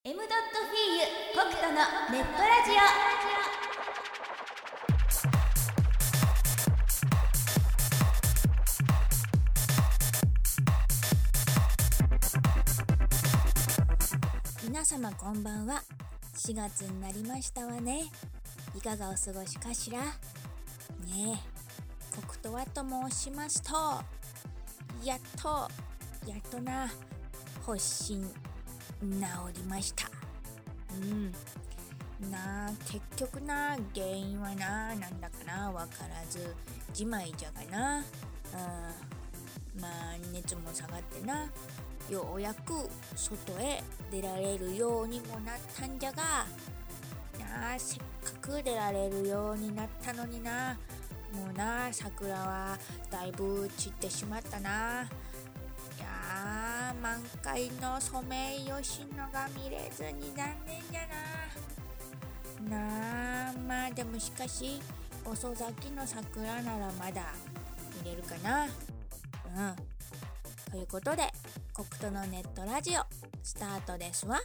M.フィーユコクトのネットラジオ。皆様こんばんは。4月になりましたわね。いかがお過ごしかしらねえ。コクトはと申しますと、やっとな、発疹治りました。結局な、原因はなんだかなわからずじまいじゃがな。熱も下がってな、ようやく外へ出られるようにもなったんじゃがせっかく出られるようになったのにな、もうな、桜はだいぶ散ってしまったな。満開のソメイヨシノが見れずに残念じゃな。でもしかし遅咲きの桜ならまだ見れるかな。ということで、コクトのネットラジオスタートですわ。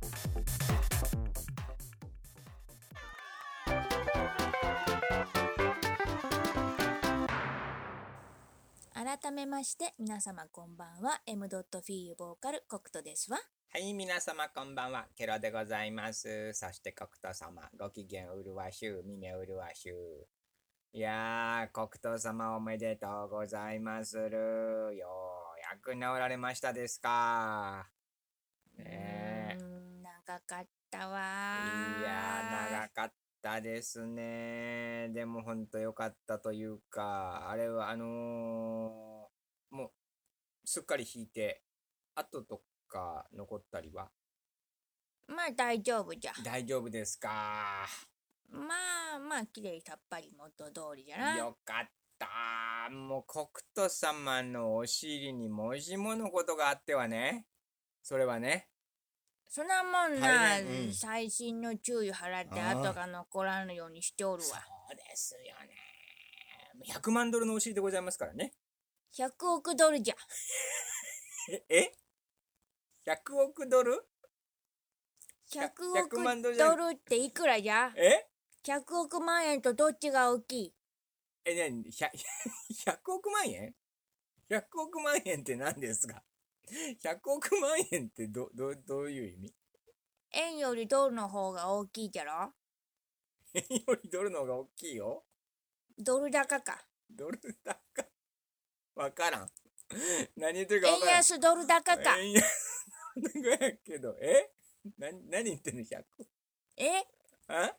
改めまして皆様こんばんは。 M.フィーユボーカルコクトですわ。 はい、皆様こんばんは。ケロでございます。そしてコクト様、ご機嫌うるわしゅう、耳うるわしゅう。いやー、コクト様おめでとうございまする。ようやく治られましたですか。ねえ。 長かったわ。 いやー、長かったですね。でもほんとよかったというか、あれはもうすっかり引いて、後とか残ったりは大丈夫じゃ。 大丈夫ですか。 綺麗さっぱり元通りじゃな。 よかった。もうコクト様のお尻にもしものことがあってはね、それはね、 そんなもんな、細細心の注意払って後が残らぬようにしておるわ。 そうですよね。100万ドルのお尻でございますからね。 100億ドルじゃ。 え ?100 億ドル 100 100 億万ドルじゃドルっていくらじゃ。100億万円とどっちが大きい何 100 億万円 ?100 億万円って何ですか？ 100 億万円ってどういう意味？ 円よりドルの方が大きいじゃろ。 円よりドルの方が大きいよ。 ドル高か。 ドル高わからん。何言ってるかわからん。 円安ドル高か。 円安ドル高やけど、何言ってんの 100？ あ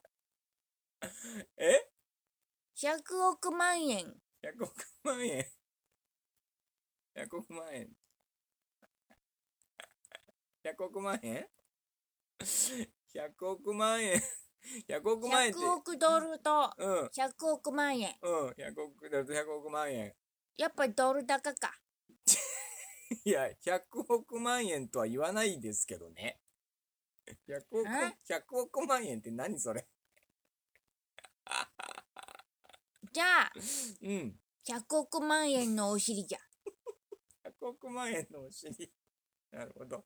100億万円。 100億万円。100億万円。100億万円 ?100 億万円。100億万円って。 100億ドルと100億万円。 100億ドルと100億万円。 やっぱりドル高か。 いや、100億万円とは言わないですけどね。100億万円って何それ？ じゃあ、100億万円のお尻じゃ。 100億万円のお尻。なるほど。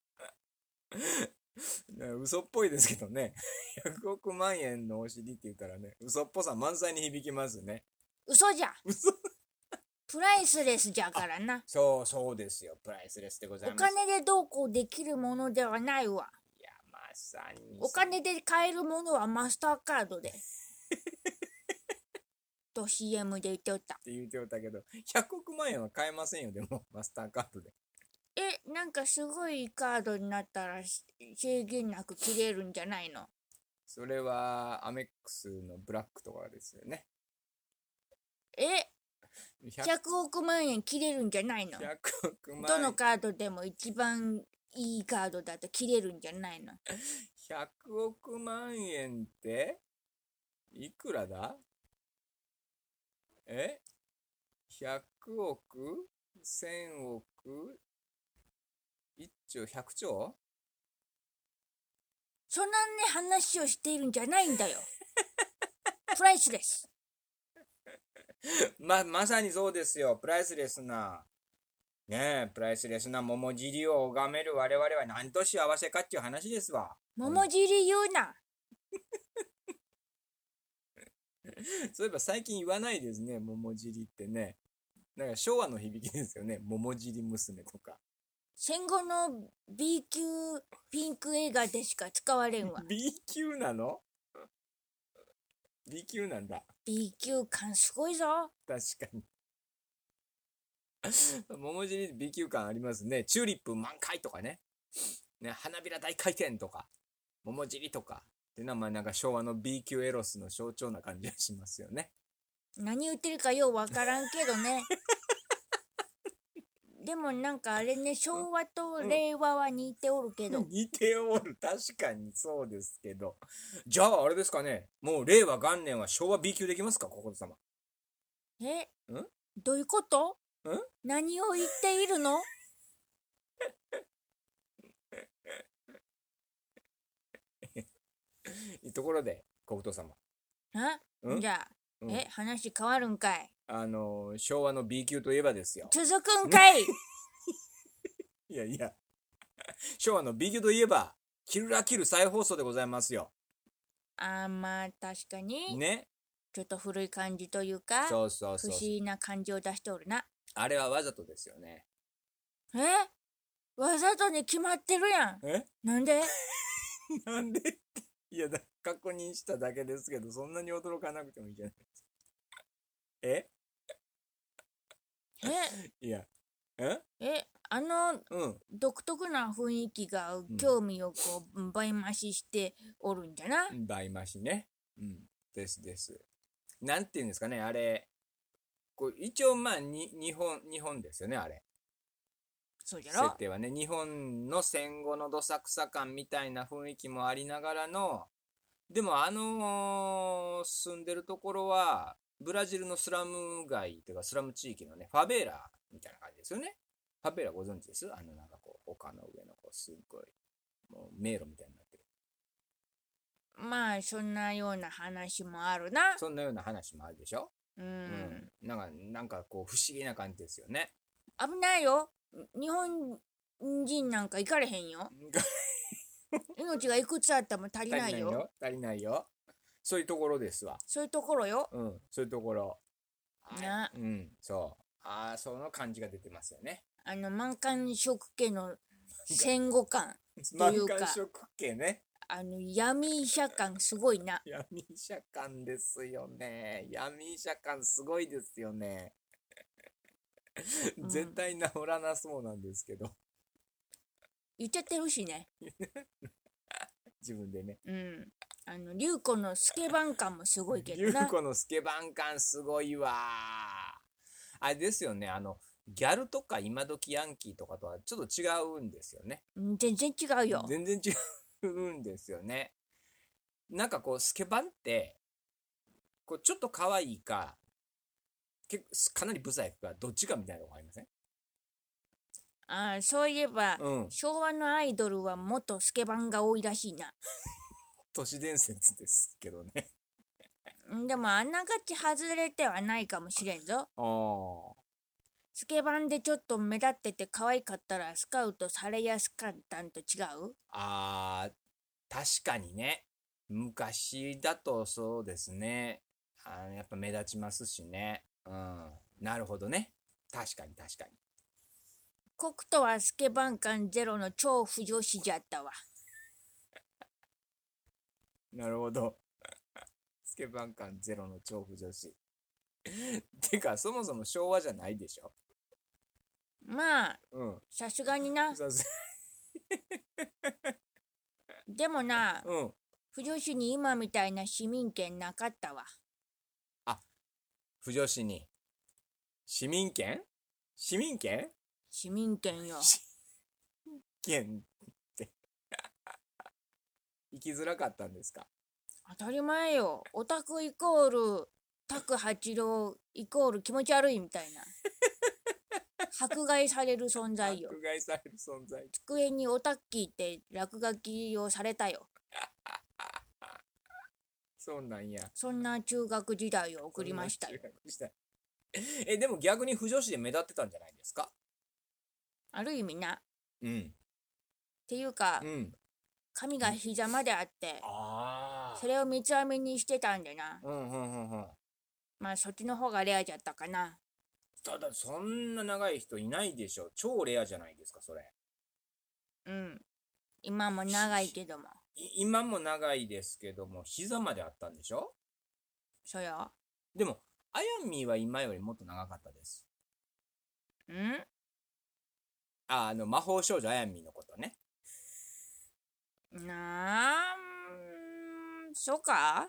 嘘っぽいですけどね。100億万円のお尻って言ったらね、嘘っぽさ満載に響きますね。 嘘じゃ。 嘘。 プライスレスじゃからな。 そうですよ。プライスレスでございます。 お金でどうこうできるものではないわ。 いや、まさに。 お金で買えるものはマスターカードで。と CM で言っておった。 って言っておったけど、100億万円は買えませんよ、でも、マスターカードで。 なんかすごいカードになったら制限なく切れるんじゃないの？ それは、アメックスのブラックとかですよね。 100億万円切れるんじゃないの？ 100億万円。 どのカードでも一番いいカードだと切れるんじゃないの？ 100 億万円っていくらだ？100億 ?1000 億 ?1 兆 ?100 兆？ そんな話をしているんじゃないんだよ。プライスレス。 まさにそうですよ。プライスレスな。 ねえ、プライスレスな桃尻を拝める我々はなんと幸せかっていう話ですわ。 桃尻言うな。 そういえば最近言わないですね、桃尻ってね。なんか昭和の響きですよね、桃尻娘とか。 戦後の B 級ピンク映画でしか使われんわ。 B 級なの？ B 級なんだ。 B 級感すごいぞ。 確かに。桃尻 B 級感ありますね。チューリップ満開とかね。ね、花びら大回転とか、桃尻とか。っていうのはまあなんか昭和の B 級エロスの象徴な感じがしますよね。 何言ってるかようわからんけどね。でもなんかあれね、昭和と令和は似ておるけど。 似ておる。確かにそうですけど。じゃああれですかね。もう令和元年は昭和 B 級できますか、ここ様。 えんどういうこと？ ん何を言っているの？ ところで、国頭様。 じゃあ、 うん話変わるんかい？ 昭和の B 級といえばですよ。 続くんかい？ いやいや。昭和の B 級といえば、キルラキル再放送でございますよ。 まあ確かに、 ね。 ちょっと古い感じというか、 そうそうそう不思。議な感じを出しておるな。 あれはわざとですよね。 わざとに決まってるやん。 えなんで？ なんでって。いや確認しただけですけど、そんなに驚かなくてもいいじゃないですか。いや。うん。 独特な雰囲気が興味をこう倍増ししておるんじゃな。 倍増しね。ですです。なんていうんですかね、あれ。一応まあ日本ですよね、あれ。 そうじゃろ。 設定はね、日本の戦後のどさくさ感みたいな雰囲気もありながらの、でも住んでるところは、ブラジルのスラム街というかスラム地域のね、ファベーラみたいな感じですよね。ファベーラご存知です？なんか丘の上のすっごい、もう迷路みたいになってる。 まあそんなような話もあるな。 そんなような話もあるでしょ。なんか不思議な感じですよね。 危ないよ。日本人なんか行かれへんよ。命がいくつあっても足りないよ。 足りないよ。そういうところですわ。 そういうところよ。 そういうところ。 な。 そう。その感じが出てますよね。 満漢色家の戦後感というか。 満漢色家ね。 闇医者感すごいな。 闇医者感ですよね。闇医者感すごいですよね。絶対治らなそうなんですけど。 言っちゃってるしね。 自分でね。 龍子のスケバン感もすごいけどな。 龍子のスケバン感すごいわ。あれですよね。ギャルとか今時ヤンキーとかとはちょっと違うんですよね。 全然違うよ。 全然違うんですよね。なんかスケバンってちょっと可愛いかかなりブサイクかどっちかみたいなのがありません？ そういえば、昭和のアイドルは元スケバンが多いらしいな。 都市伝説ですけどね。 でもあながち外れてはないかもしれんぞ。スケバンでちょっと目立ってて可愛かったらスカウトされやすかったんと違う？ 確かにね。昔だとそうですね。やっぱ目立ちますしね。なるほどね。確かに。 コクトはスケバン感ゼロの超不女子じゃったわ。 なるほど。スケバン感ゼロの超不女子。てか、そもそも昭和じゃないでしょ。 まあ、さすがにな。でもな、不女子に今みたいな市民権なかったわ。 不女子に市民権？市民権？ 市民権よ。 市民権って生きづらかったんですか？ 当たり前よ。オタクイコール拓八郎イコール気持ち悪いみたいな。迫害される存在よ。 迫害される存在。 机にオタッキーって落書きをされたよ。 そうなんや。 そんな中学時代を送りましたよ。 でも逆に不女子で目立ってたんじゃないですか？ ある意味な。っうんていうか、 うん髪が膝まであって、 あそれを三つ編みにしてたんでな。 うんまあそっちの方がレアじゃったかな。 ただそんな長い人いないでしょ。超レアじゃないですかそれ。 うん。今も長いけども。 今も長いですけども膝まであったんでしょ。 そうよ。 でもあやみは今よりもっと長かったです。 ん魔法少女あやみのことね。 そうか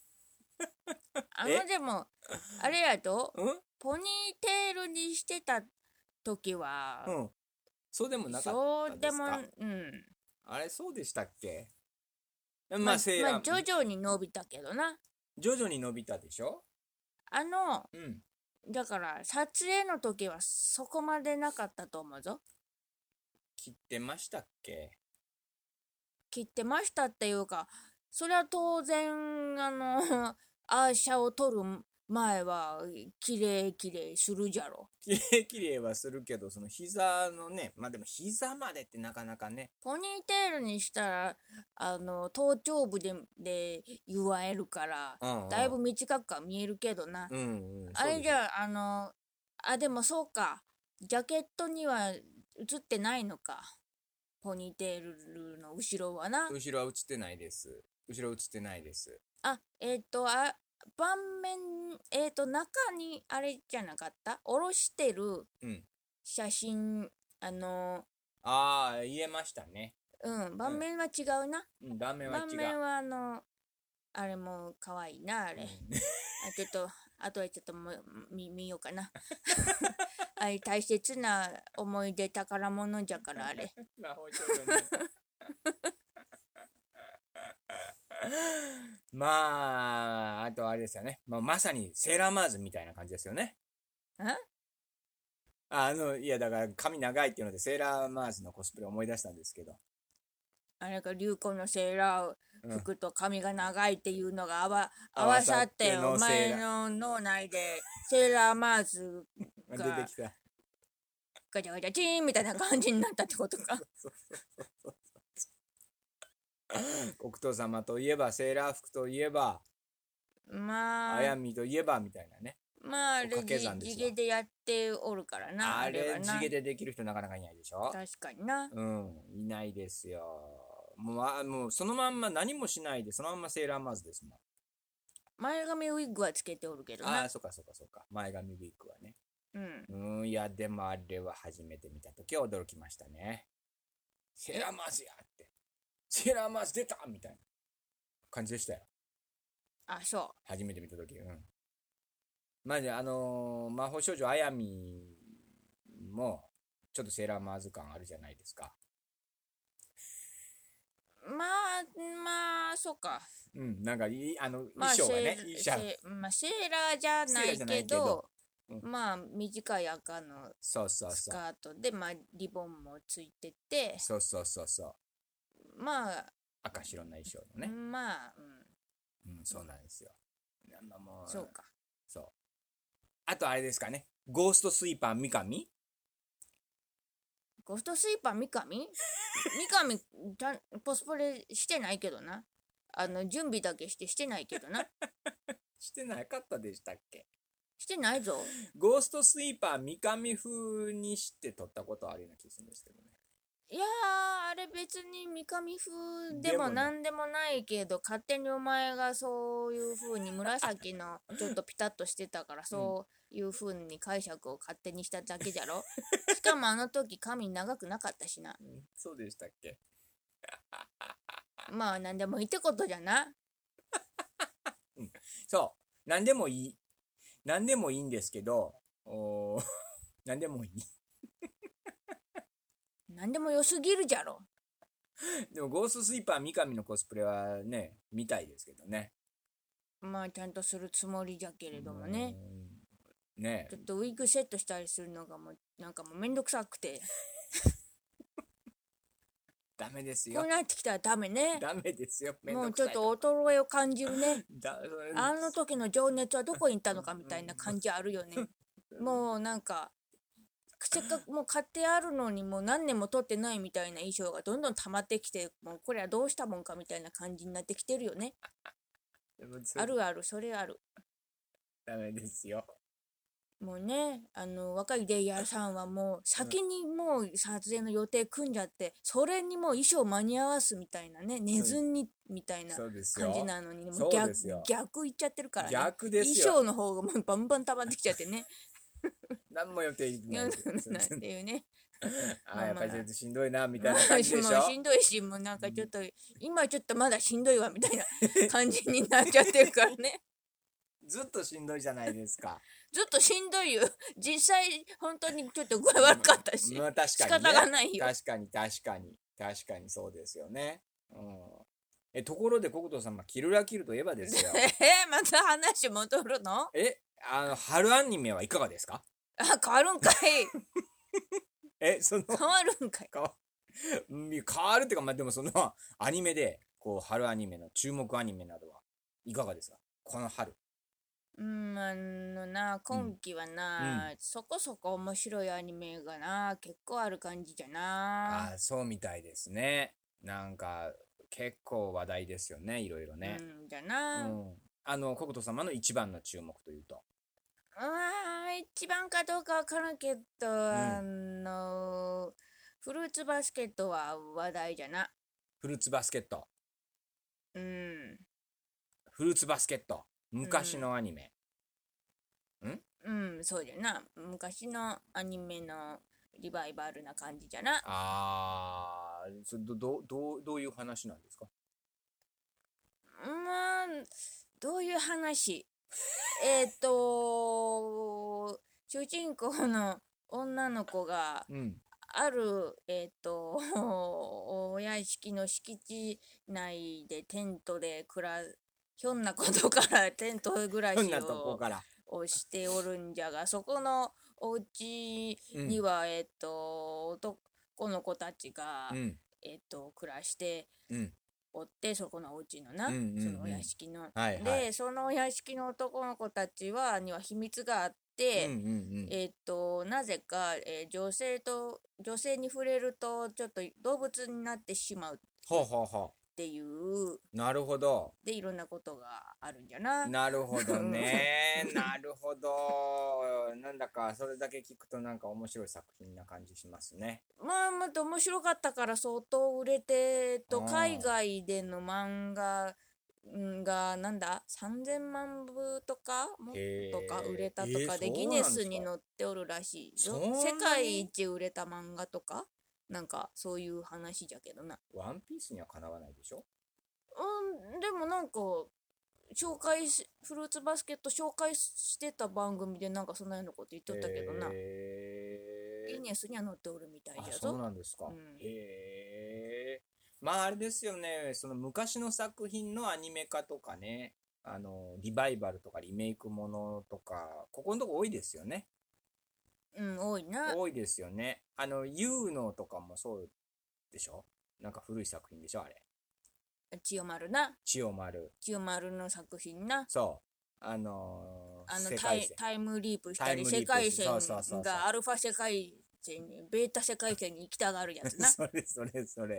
でも、あれやと、ポニーテールにしてた時は、 そうでもなかったですか。あれそうでしたっけ。まあ徐々に伸びたけどな。 徐々に伸びたでしょ。 だから撮影の時はそこまでなかったと思うぞ。 切ってましたっけ。 切ってましたっていうか、それは当然アーシャを撮る前はきれいするじゃろ。 きれいはするけど、その膝のね、まあでも膝までってなかなかね。 ポニーテールにしたら頭頂部で言われるから、だいぶ短くは見えるけどな。あれじゃでもそうか、ジャケットには映ってないのか。ポニーテールの後ろはな。 後ろは映ってないです。 盤面、中にあれじゃなかった？下ろしてる写真、 言えましたね。 盤面は違うな。 盤面は違う。 盤面はあれも可愛いな、あれ。ちょっと、あとはちょっと見ようかな。あれ大切な思い出宝物じゃからあれ。 魔法少女ね。まああとあれですよね。まさにセーラーマーズみたいな感じですよね。いやだから髪長いっていうのでセーラーマーズのコスプレ思い出したんですけど。 あれか流行のセーラー服と髪が長いっていうのが合わさってお前の脳内でセーラーマーズが出てきた。 ガチャガチャチーンみたいな感じになったってことか。 黒糖様といえばセーラー服といえばあやみといえばみたいなね。 あれ地毛でやっておるからな。 あれ地毛でできる人なかなかいないでしょ。 確かにな。 いないですよ。もうそのまんま何もしないでそのまんまセーラーマーズですもん。 前髪ウィッグはつけておるけどな。 そうか前髪ウィッグはね。いやでもあれは初めて見た時は驚きましたね。セーラーマーズやって、セーラーマーズ出たみたいな感じでしたよ。 そう。 初めて見た時。まあ魔法少女あやみもちょっとセーラーマーズ感あるじゃないですか。 そうか。 なんか衣装がね、 セーラーじゃないけど、短い赤のスカートでリボンもついてて、 そう赤白な衣装のね。そうなんですよ。 そうか。 あとあれですかね、ゴーストスイーパー三上。 ゴーストスイーパー三上コスプレしてないけどな。準備だけしてないけどな。 してなかったでしたっけ。 してないぞ。 ゴーストスイーパー三上風にして撮ったことあるような気がするんですけどね。 いやあれ別に三上風でもなんでもないけど、勝手にお前がそういう風に紫のちょっとピタッとしてたからそういう風に解釈を勝手にしただけじゃろ。しかもあの時髪長くなかったしな。 そうでしたっけ。 なんでもいいってことじゃな。 そうなんでもいいんですけど、なんでもいい。 なんでも良すぎるじゃろ。 でもゴーストスイーパー三上のコスプレはね見たいですけどね。 ちゃんとするつもりじゃけれどもね。 ちょっとウィッグセットしたりするのがもうめんどくさくて。 ダメですよ。 こうなってきたらダメね。 ダメですよ。 もうちょっと衰えを感じるね。あの時の情熱はどこに行ったのかみたいな感じあるよね。もうせっかくもう買ってあるのにもう何年も撮ってないみたいな衣装がどんどん溜まってきて、もうこれはどうしたもんかみたいな感じになってきてるよね。 でもあるある、それある。 ダメですよ。 もうね、若いレイヤーさんはもう先にもう撮影の予定組んじゃって、それにもう衣装間に合わすみたいなね、寝ずにみたいなそうです感じよ。 なのに、もうそうですよ。 逆いっちゃってるからね。 逆ですよ。 衣装の方がもうバンバン溜まってきちゃってね。 何も予定ないですよ。 なんていうね。 ああ、やっぱりちょっとしんどいな、みたまあいな感じでしょ。 もうしんどいし、もうなんかちょっと、今ちょっとまだしんどいわみたいな感じになっちゃってるからね。 ずっとしんどいじゃないですか。 ずっとしんどいよ。実際、本当にちょっと具合悪かったし。 まあ確かに、ね、 仕方がないよ。 確かにそうですよね。ところで国土様、キルラキルといえばですよ。 また話戻るの？ 春アニメはいかがですか？ あ、変わるんかい。変わるんかい。 変わるっていうか、まあでもそのアニメで、こう、春アニメの注目アニメなどはいかがですか？この春。 今期はな、そこそこ面白いアニメがな、結構ある感じじゃな。 ああ、そうみたいですね。なんか、結構話題ですよね、いろいろね。 じゃな。 国土様の一番の注目というと。 一番かどうかわからんけど、フルーツバスケットは話題じゃな。 フルーツバスケット。 うん。 フルーツバスケット。昔のアニメ。 そうじゃな。昔のアニメのリバイバルな感じじゃな。 どういう話なんですか？ どういう話？主人公の女の子が、ある、お屋敷の敷地内でテントでひょんなことからテント暮らしをしておるんじゃが、そこのお家には、男の子たちが、暮らしておって、そこのお家のな、そのお屋敷の。で、そのお屋敷の男の子たちには秘密があって、なぜか、女性に触れるとちょっと動物になってしまうっていう。 なるほど。 で、いろんなことがあるんじゃな。 なるほどね。なるほど。なんだかそれだけ聞くとなんか面白い作品な感じしますね。 また面白かったから相当売れて、海外での漫画がなんだ3000万部とか売れたとかで、ギネスに載っておるらしいよ。世界一売れた漫画とかなんかそういう話じゃけどな。 ワンピースにはかなわないでしょ？ でもなんかフルーツバスケット紹介してた番組でなんかそんなようなこと言っとったけどな。ギネスには載っておるみたいじゃぞ。 そうなんですか。まああれですよね、その昔の作品のアニメ化とかね、リバイバルとかリメイクものとか、ここのとこ多いですよね。 多いな。 多いですよね。ユーノとかもそうでしょ？なんか古い作品でしょ、あれ。 千代丸な。 千代丸の作品な。 そう。 タイムリープしたり、世界線がアルファ世界線に、ベータ世界線に行きたがるやつな。 それ。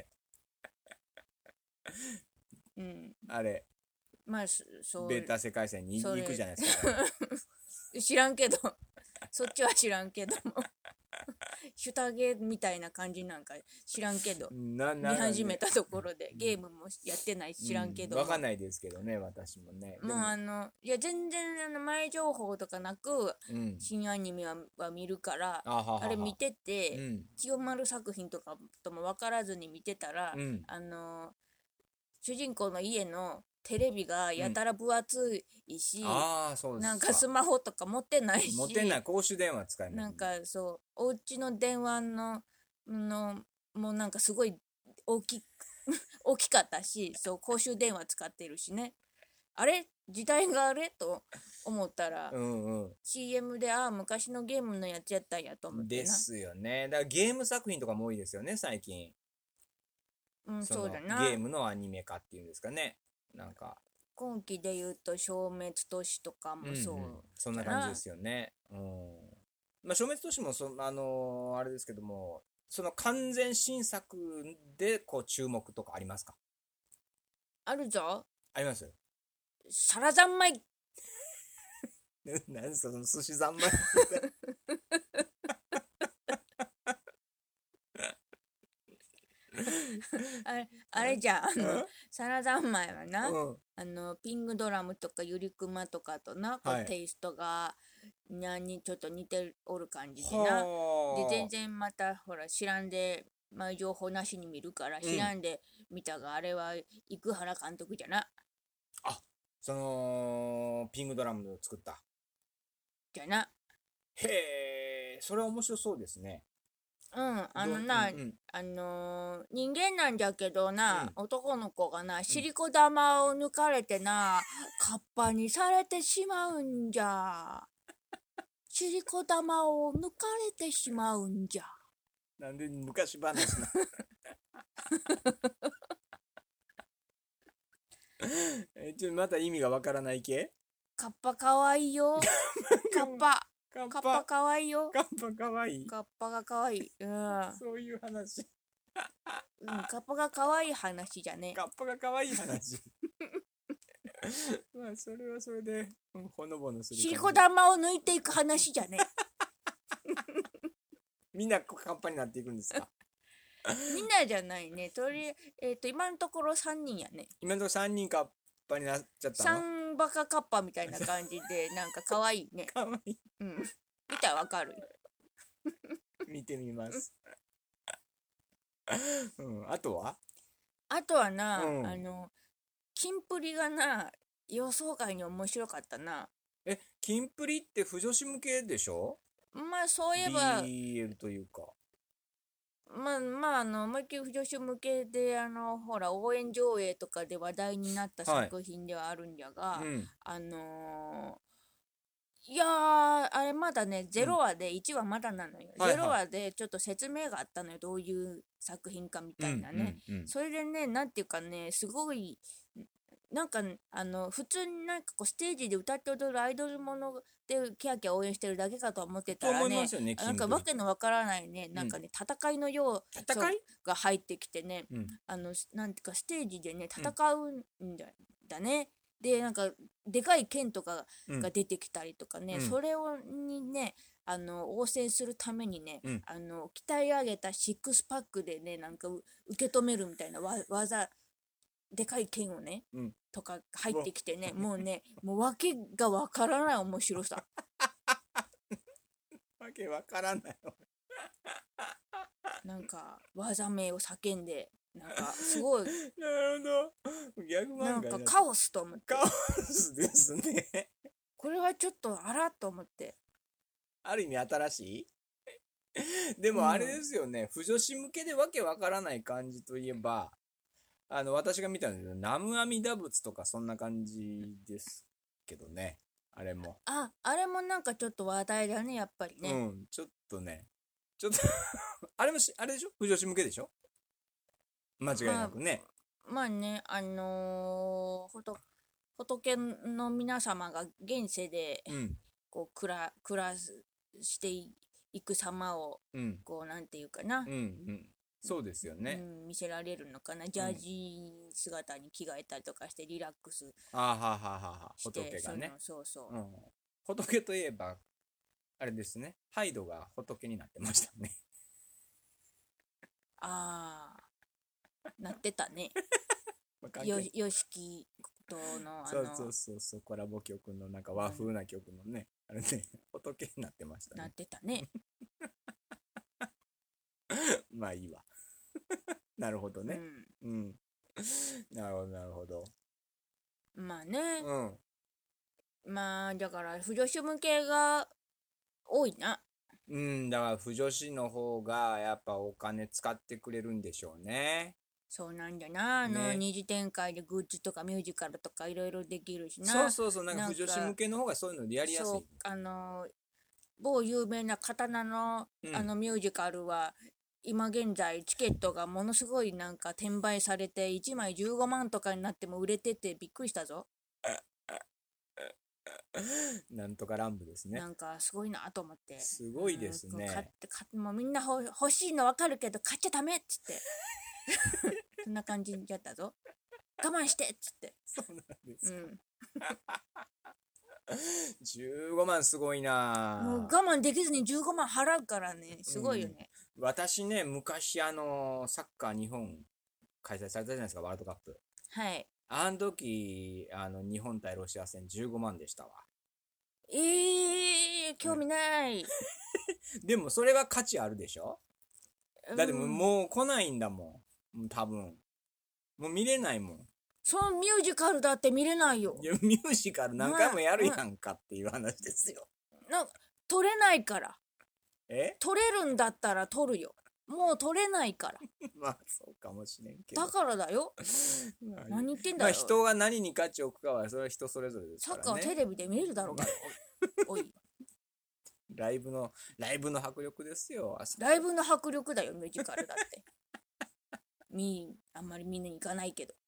あれ。 まあ、そう。 ベータ世界線に行くじゃないですか。 知らんけど。そっちは知らんけども。シュタゲみたいな感じなんか知らんけど。見始めたところで、ゲームもやってないし知らんけど。 わかんないですけどね、私もね。 もういや全然前情報とかなく、新アニメは見るから、あれ見てて、千代丸作品とかとも分からずに見てたら、主人公の家のテレビがやたら分厚いし、なんかスマホとか持ってないし、 公衆電話使います、 なんかそうお家の電話のもうなんかすごい大きかったし、そう公衆電話使ってるしね。あれ時代があれと思ったら、CM で昔のゲームのやつやったんやと思ってな。 ですよね。だからゲーム作品とかも多いですよね、最近。 そうだな。 ゲームのアニメ化っていうんですかね。なんか今期で言うと消滅都市とかもそう、 そんな感じですよね。 まあ、消滅都市もあれですけども、その完全新作でこう注目とかありますか？ あるぞ。 あります？ 皿三昧。 何ですかその寿司三昧。 あれじゃん、 うん皿三昧はな、 うんピングドラムとかゆりくまとかとな、こうはいテイストがちょっと似ておる感じでな。で、全は然またほら知らんで、まあ、情報なしに見るから知らんで見たが、あれは生原監督じゃな。 あ。そのピングドラムを作った。 じゃな。 へえ、それは面白そうですね。 人間なんじゃけどな、 うん男の子がな、シリコ玉を抜かれてな、カッパにされてしまうんじゃ。シリコ玉を抜かれてしまうんじゃ。 なんで昔話な。また意味がわからない系？ カッパかわいいよ。カッパ。カッパかわいいよ。 カッパかわいい。 カッパがかわいい。 そういう話。 カッパがかわいい話じゃね。 カッパがかわいい話。まあそれはそれで、ほのぼのする感じ。 シリコ玉を抜いていく話じゃね。 みんなカッパになっていくんですか？ みんなじゃないね。今のところ3人やね。 今のところ3人カッパになっちゃったの 3バカカッパみたいな感じで、なんかかわいいね。 かわいい。 見たらわかる。 見てみます。あとはあとはな、キンプリがな、予想外に面白かったな。 キンプリって不女子向けでしょ？ まあそういえば、 BL というか。 思いっきり不女子向けで、ほら、応援上映とかで話題になった作品ではあるんじゃが、いやー、あれまだね、0話で、1話まだなのよ。 はいはい 0話でちょっと説明があったのよ。どういう作品かみたいなね。それでね、なんていうかね、すごい、なんか、普通になんかこう、ステージで歌って踊るアイドルもので、キャーキャー応援してるだけかと思ってたらね、なんかわけのわからないね、なんかね、戦いのよう戦いが入ってきてね、なんていうか、ステージでね、戦うんだね。で、なんか、でかい剣とかが出てきたりとかね、それにね、応戦するためにね、鍛え上げたシックスパックでね、なんか受け止めるみたいな技、でかい剣をね、とか入ってきてね、もう訳がわからない面白さ。 わけわからない。 なんか、技名を叫んで、なんか、すごい。 なるほど。ギャグ漫画なんかカオスと思って。 カオスですね。 これはちょっとあらと思って。 ある意味新しいでもあれですよね、不女子向けでわけわからない感じといえば、私が見たんですけど、南無阿弥陀仏とかそんな感じですけどね。あれも。 あれもなんかちょっと話題だね、やっぱりね。 ちょっとね。あれでしょ？不女子向けでしょ？間違いなくね。 まあね、仏の皆様が現世で、こう暮らしていく様を、こうなんていうかな、 そうですよね、 見せられるのかな。ジャージ姿に着替えたりとかしてリラックスして、 仏がね。 そう、 仏といえばあれですね、ハイドが仏になってましたね。 なってたね。よしきとのそうコラボ曲のなんか和風な曲のね、あれね、仏になってましたね。 なってたね。 まあいいわ。なるほどね。なるほど。 まあね。まあだから不女子向けが多いな。 だから不女子の方がやっぱお金使ってくれるんでしょうね。 そうなんだな。二次展開でグッズとかミュージカルとかいろいろできるしな。そう、なんか不女子向けの方がそういうのでやりやすい。 某有名な刀のミュージカルは、今現在チケットがものすごいなんか転売されて1枚15万とかになっても売れててびっくりしたぞ。 なんとか乱舞ですね。 なんかすごいなと思って。 すごいですね。 もうみんな欲しいのわかるけど買っちゃダメっつって。そんな感じだったぞ。我慢してっつって。 そうなんですか。15万すごいな。 もう我慢できずに15万払うからね、すごいよね。 私ね、昔サッカー日本開催されたじゃないですか、ワールドカップ。 はい。 あの時、日本対ロシア戦15万でしたわ。 興味ない。 でもそれは価値あるでしょ。だってもう来ないんだもん。多分。もう見れないもん。 そのミュージカルだって見れないよ。 いや、ミュージカル何回もやるやんかっていう話ですよ。 撮れないから。 え？ 撮れるんだったら撮るよ。もう撮れないから。 まあそうかもしれんけど。 だからだよ。何言ってんだよ。 まあ人が何に価値を置くかはそれは人それぞれですからね。 サッカーをテレビで見れるだろうが。おい。 ライブの迫力ですよ。 ライブの迫力だよ、ミュージカルだって。あんまりみんなに行かないけど。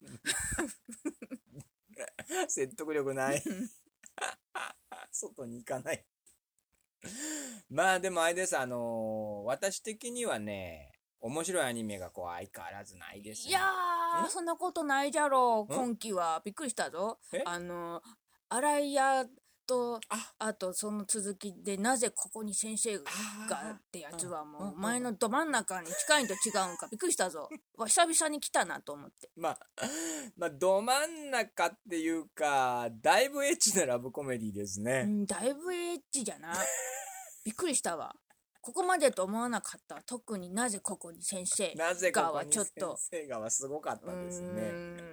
説得力ない。外に行かない。まあでもあれです、私的にはね、面白いアニメが相変わらずないですね。 いやー、そんなことないじゃろう、今期は。びっくりしたぞ。荒井屋と、あとその続きで、なぜここに先生がってやつはもう、前のど真ん中に近いと違うんか。びっくりしたぞ。久々に来たなと思って。 まあ、ど真ん中っていうか、だいぶエッチなラブコメディですね。 だいぶエッチじゃな。びっくりしたわ。ここまでと思わなかった。特になぜここに先生がはちょっと。 先生がはすごかったですね。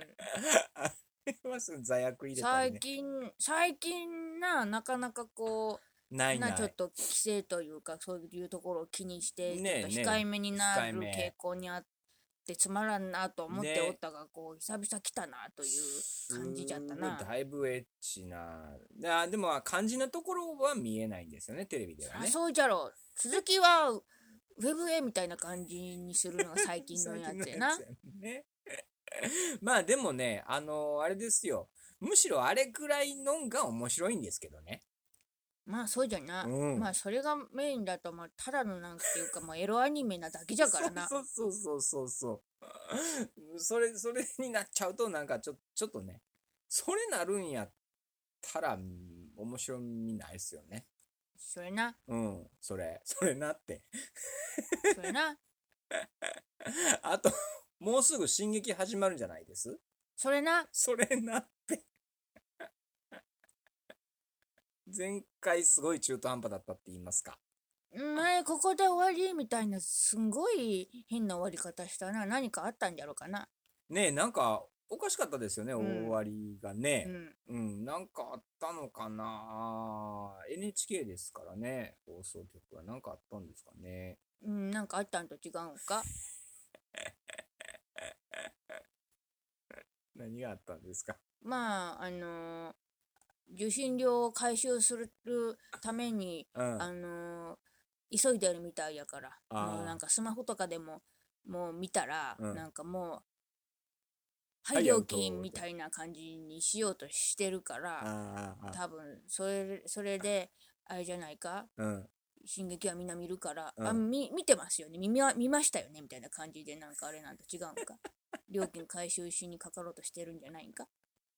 罪悪入れたりね。 最近なかなかちょっと規制というかそういうところを気にして、ちょっと控えめになる傾向にあってつまらんなと思っておったが、久々来たなという感じじゃったな。 だいぶエッチな。でも肝心なところは見えないんですよね、テレビではね。 そうじゃろう。続きはウェブ絵みたいな感じにするのが最近のやつやな。 ね。まあでもね、あれですよ。むしろあれくらいのが面白いんですけどね。 まあそうじゃな。まあそれがメインだと、ただのなんていうか、エロアニメなだけじゃからな。 そう。それになっちゃうとなんかちょっとね、それなるんやったら面白みないっすよね。 それな。 それなって。 それな。 あと、もうすぐ進撃始まるんじゃないです？ それな。 それなって。前回すごい中途半端だったって言いますか。 ここで終わりみたいな、すんごい変な終わり方したな。何かあったんじゃろうかな。 ねえ、なんかおかしかったですよね、終わりがね。なんかあったのかな。NHK ですからね、放送局はなんかあったんですかね。 なんかあったんと違うんか。 何があったんですか。 受信料を回収するために、急いでるみたいやから、もうなんかスマホとかでももう見たら、なんかもうはい料金みたいな感じにしようとしてるから、多分それであれじゃないか、進撃はみんな見るから、見てますよね、見ましたよねみたいな感じで、なんかあれなんと違うんか。料金回収しにかかろうとしてるんじゃないんか。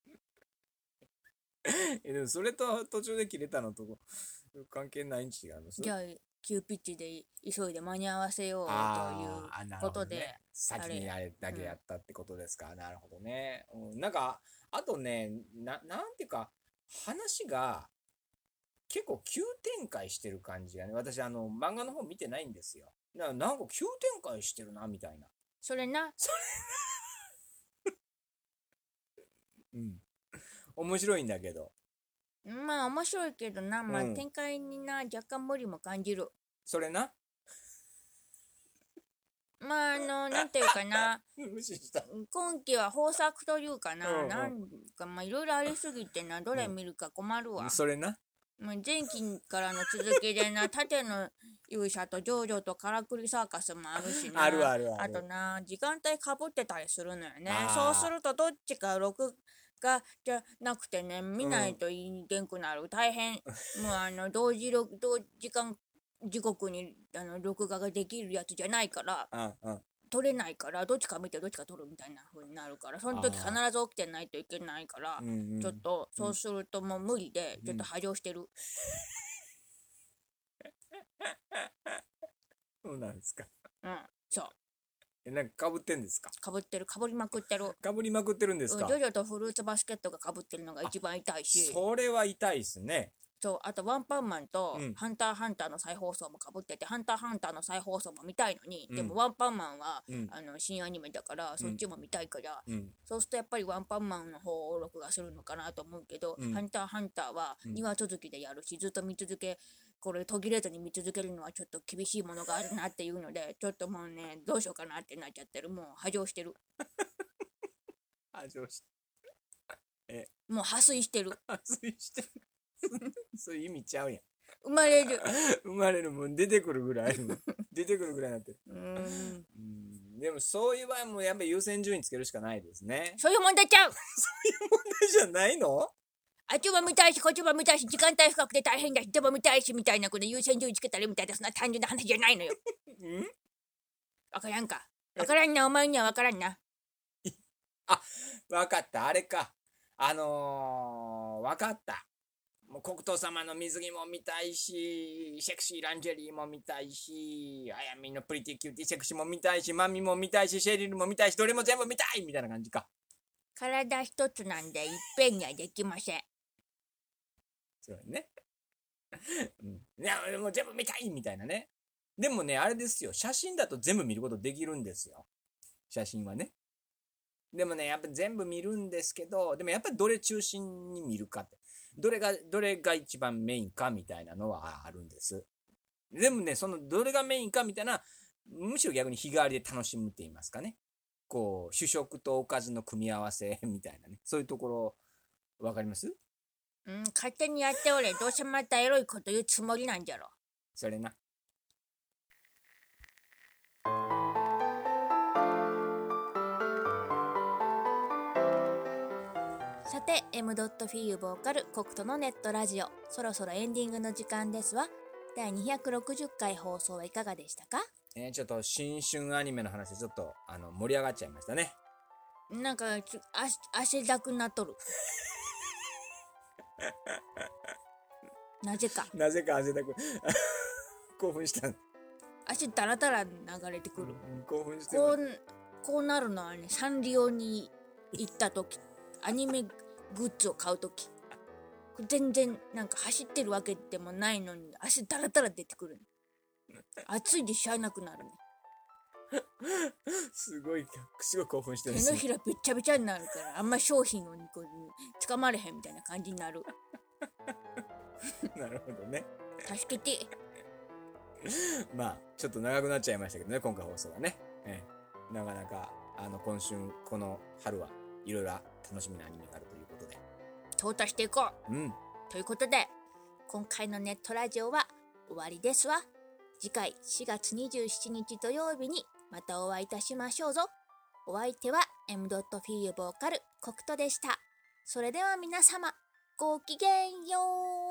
でもそれと途中で切れたのと関係ないん違います？ じゃあ急ピッチで急いで間に合わせようということで、 先にあれだけやったってことですか。なるほどね。なんかあとね、なんていうか話が結構急展開してる感じがね。私漫画の方見てないんですよ。なんか急展開してるなみたいな。 それな。 面白いんだけど。 まあ面白いけどな、展開に若干無理も感じる。 それな。 なんていうかな。 無視した。 今期は豊作というかな、なんかいろいろありすぎてな、どれ見るか困るわ。 それな。 前期からの続きでな、盾の勇者とジョジョとカラクリサーカスもあるしな。 ある。 あとな、時間帯かぶってたりするのよね。そうするとどっちかがじゃなくてね、見ないといけんくなる。大変。もう同時刻に録画ができるやつじゃないから、撮れないから、どっちか見てどっちか撮るみたいな風になるから、その時必ず起きてないといけないから、ちょっとそうするともう無理で、ちょっと波状してる。 そうなんですか。 そう。 なんか被ってんですか？ 被ってる、被りまくってる。 被りまくってるんですか？ ジョジョとフルーツバスケットが被ってるのが一番痛いし。 それは痛いっすね。 そう、あとワンパンマンとハンターハンターの再放送も被ってて、ハンターハンターの再放送も見たいのに、でもワンパンマンは、新アニメだから、そっちも見たいから、そうするとやっぱりワンパンマンの方を録画するのかなと思うけど、ハンターハンターは2話続きでやるし、ずっと見続け、これ途切れずに見続けるのはちょっと厳しいものがあるなっていうので、ちょっともうね、どうしようかなってなっちゃってる。もう波状してる。 波状して。 もう破水してる。 破水してる。そういう意味ちゃうやん。 生まれる。 生まれるもん出てくるぐらい出てくるぐらいになってる。でもそういう場合もやっぱり優先順位つけるしかないですね。 そういう問題ちゃう。 そういう問題じゃないの？ あっちも見たいしこっちも見たいし、時間帯深くて大変だし、でも見たいしみたいなことで優先順位つけたりみたいな、そんな単純な話じゃないのよ。わからんか。わからんな、お前にはわからんな。 わかった、あれか。わかった。もう黒糖様の水着も見たいし、セクシーランジェリーも見たいし、あやみのプリティキューティーセクシーも見たいし、マミも見たいし、シェリルも見たいし、どれも全部見たいみたいな感じか。 体一つなんでいっぺんにはできません。 そうね。いや、もう全部見たいみたいなね。でもね、あれですよ。写真だと全部見ることできるんですよ。写真はね。でもね、やっぱ全部見るんですけど、でもやっぱりどれ中心に見るかって。どれが一番メインかみたいなのはあるんです。でもね、そのどれがメインかみたいな、むしろ逆に日替わりで楽しむって言いますかね。こう、主食とおかずの組み合わせみたいなね。そういうところ、わかります？ 勝手にやっておれ。どうせまたエロいこと言うつもりなんじゃろ。 それな。 さて M.Fu ボーカルコクトのネットラジオ、そろそろエンディングの時間ですわ。第260回放送はいかがでしたか？ ちょっと新春アニメの話でちょっと盛り上がっちゃいましたね。 なんか汗だくなっとる。なぜか汗だく興奮した。 足だらだら流れてくる。 興奮してこうなるのはね、サンリオに行った時、アニメグッズを買う時、全然なんか走ってるわけでもないのに足だらだら出てくる、暑いでしゃあなくなるね。 すごい興奮してる、 手のひらべっちゃべちゃになるから、あんま商品をこう掴まれへんみたいな感じになる。 なるほどね。 助けて。 まあちょっと長くなっちゃいましたけどね、今回放送はね。なかなか今春この春はいろいろ楽しみなアニメがあるということで淘汰していこう。ということで今回のネットラジオは終わりですわ。次回4月27日土曜日にまたお会いいたしましょうぞ。お相手は M.Fu ボーカルコクトでした。それでは皆様ごきげんよう。